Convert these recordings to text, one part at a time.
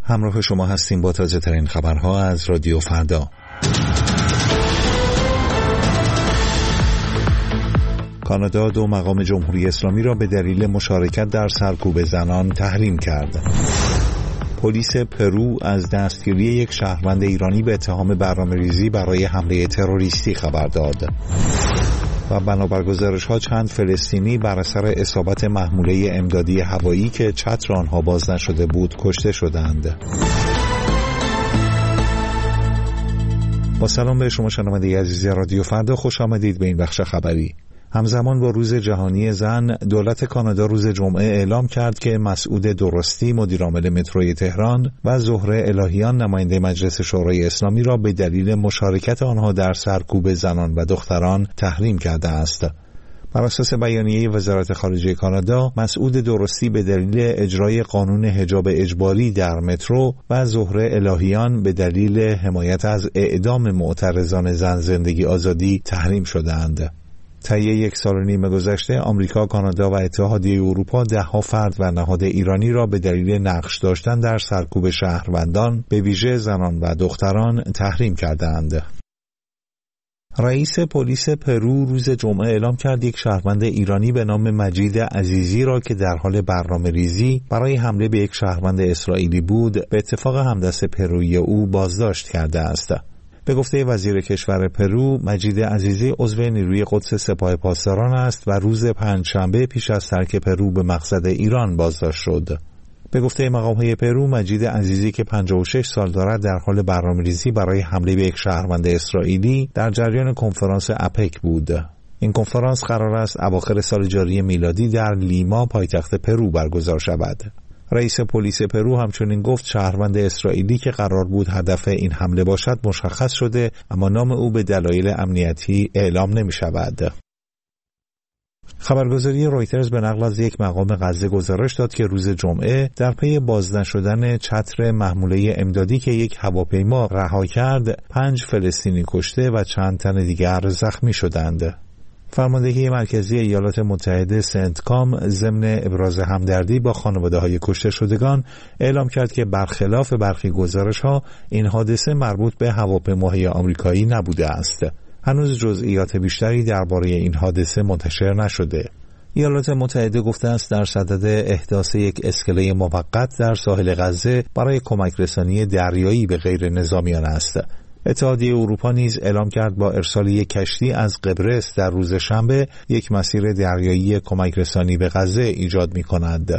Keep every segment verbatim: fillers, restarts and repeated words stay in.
همراه شما هستیم با تازه ترین خبرها از رادیو فردا. کانادا دو مقام جمهوری اسلامی را به دلیل مشارکت در سرکوب زنان تحریم کرد. پلیس پرو از دستگیری یک شهروند ایرانی به اتهام برنامه‌ریزی برای حمله تروریستی خبر داد. و بنابر گزارش‌ها چند فلسطینی بر اثر اصابت محموله امدادی هوایی که چتر آنها باز نشده بود کشته شدند. با سلام به شما شنونده عزیز رادیو فردا، خوش آمدید به این بخش خبری. همزمان با روز جهانی زن، دولت کانادا روز جمعه اعلام کرد که مسعود درستی مدیرعامل متروی تهران و زهره الهیان نماینده مجلس شورای اسلامی را به دلیل مشارکت آنها در سرکوب زنان و دختران تحریم کرده است. بر اساس بیانیه وزارت خارجه کانادا، مسعود درستی به دلیل اجرای قانون حجاب اجباری در مترو و زهره الهیان به دلیل حمایت از اعدام معترضان زن زندگی آزادی تحریم شدند. طی یک سال و نیم گذشته، آمریکا، کانادا و اتحادیه اروپا ده‌ها فرد و نهاد ایرانی را به دلیل نقش داشتن در سرکوب شهروندان، به ویژه زنان و دختران، تحریم کردند. رئیس پلیس پرو روز جمعه اعلام کرد یک شهروند ایرانی به نام مجید عزیزی را که در حال برنامه‌ریزی برای حمله به یک شهروند اسرائیلی بود، به اتفاق همدست پرویی او بازداشت کرده است. به گفته وزیر کشور پرو، مجید عزیزی عضو نیروی قدس سپاه پاسداران است و روز پنجشنبه پیش از ترک پرو به مقصد ایران بازداشت شد. به گفته مقام‌های پرو، مجید عزیزی که پنجاه و شش سال دارد در حال برنامه‌ریزی برای حمله به یک شهروند اسرائیلی در جریان کنفرانس اپک بود. این کنفرانس قرار است اواخر سال جاری میلادی در لیما، پایتخت پرو برگزار شود. رئیس پلیس پرو همچنین گفت شهروند اسرائیلی که قرار بود هدف این حمله باشد مشخص شده، اما نام او به دلایل امنیتی اعلام نمی شود. خبرگزاری رویترز به نقل از یک مقام غزه گزارش داد که روز جمعه در پی باز نشدن چتر محموله امدادی که یک هواپیما رها کرد، پنج فلسطینی کشته و چند تن دیگر زخمی شدند. فرماندهی مرکزی ایالات متحده سنتکام ضمن ابراز همدردی با خانواده‌های کشته شدگان اعلام کرد که برخلاف برخی گزارش‌ها این حادثه مربوط به هواپیماهای آمریکایی نبوده است. هنوز جزئیات بیشتری درباره این حادثه منتشر نشده. ایالات متحده گفته است در صدد احداث یک اسکله موقت در ساحل غزه برای کمک رسانی دریایی به غیر نظامیان است. اتحادیه اروپا نیز اعلام کرد با ارسال یک کشتی از قبرس در روز شنبه یک مسیر دریایی کمک رسانی به غزه ایجاد می کند.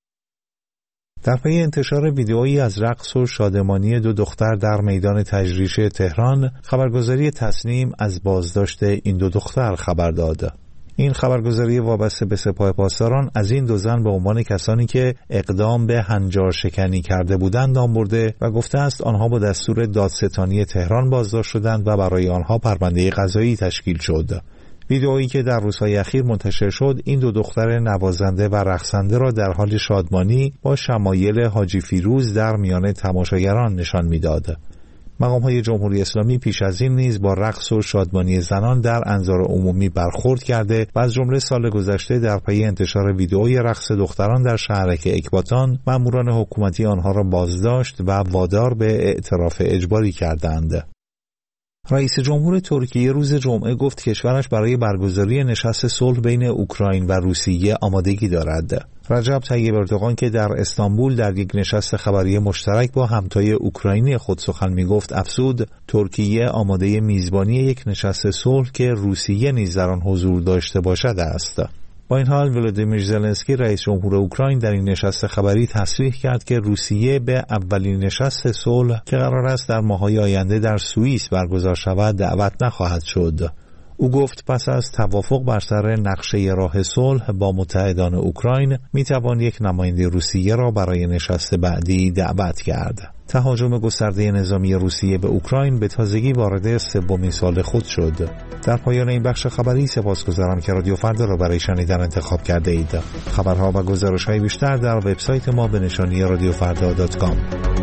در پی انتشار ویدئویی از رقص و شادمانی دو دختر در میدان تجریش تهران، خبرگزاری تصنیم از بازداشت این دو دختر خبر داد. این خبرگزاری وابسته به سپاه پاسداران از این دو زن به عنوان کسانی که اقدام به هنجار شکنی کرده بودند نام برده و گفته است آنها با دستور دادستانی تهران بازداشت شدند و برای آنها پرونده قضایی تشکیل شد. ویدئویی که در روزهای اخیر منتشر شد، این دو دختر نوازنده و رقصنده را در حال شادمانی با شمایل حاجی فیروز در میان تماشاگران نشان می‌داد. مقام‌های جمهوری اسلامی پیش از این نیز با رقص و شادمانی زنان در انظار عمومی برخورد کرده و از جمله سال گذشته در پی انتشار ویدئوی رقص دختران در شهرک اکباتان، ماموران حکومتی آنها را بازداشت و وادار به اعتراف اجباری کردند. رئیس جمهور ترکیه روز جمعه گفت کشورش برای برگزاری نشست صلح بین اوکراین و روسیه آمادگی دارد. رجب طیب اردوغان که در استانبول در یک نشست خبری مشترک با همتای اوکراینی خود سخن می‌گفت افزود ترکیه آماده میزبانی یک نشست صلح که روسیه نیز در آن حضور داشته باشد است. با این حال ولادیمیر زلنسکی رئیس جمهور اوکراین در این نشست خبری تصریح کرد که روسیه به اولین نشست صلح که قرار است در ماه‌های آینده در سوئیس برگزار شود دعوت نخواهد شد. او گفت پس از توافق بر سر نقشه راه صلح با متحدان اوکراین میتوان یک نماینده روسیه را برای نشست بعدی دعوت کرد. تهاجم گسترده نظامی روسیه به اوکراین به تازگی وارد سومین سال خود شد. در پایان این بخش خبری سپاسگزارم که رادیو فردا را برای شنیدن انتخاب کرده اید. خبرها و گزارش‌های بیشتر در وبسایت ما به نشانی رادیو فردا دات کام.